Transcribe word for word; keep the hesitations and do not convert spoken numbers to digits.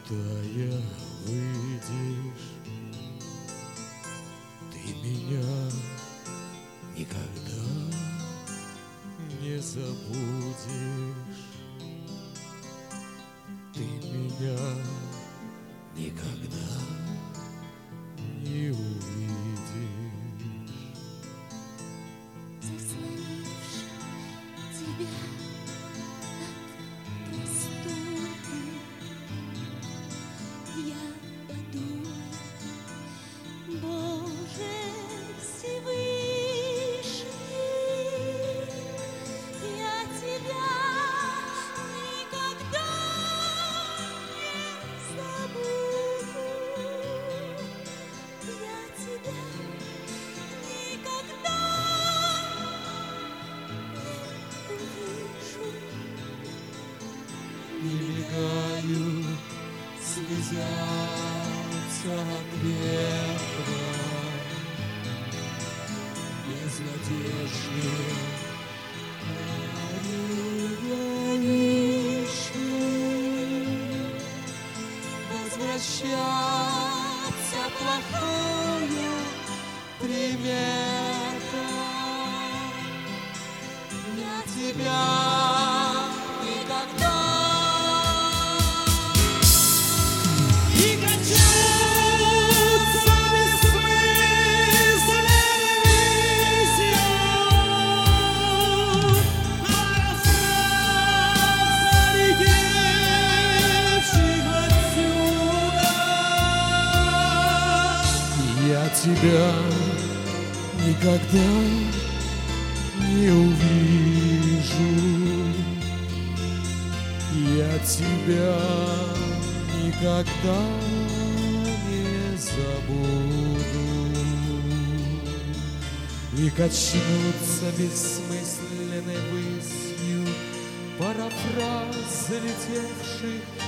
Молодая, выйдешь, ты меня никогда не забудешь, ты меня никогда не увидишь. Заслонивши тебя от просторы, я подумала, Боже Всевышний, я тебя никогда не забуду, я тебя никогда Не мигают, слезятся от ветра, без надежды возвращаться плохая примета. Я тебя никогда и качаться бессмысленной весью, а залетевших отсюда. Я тебя никогда не увижу, я тебя никогда не забуду. И качнуться бессмысленной мыслью парафраз залетевших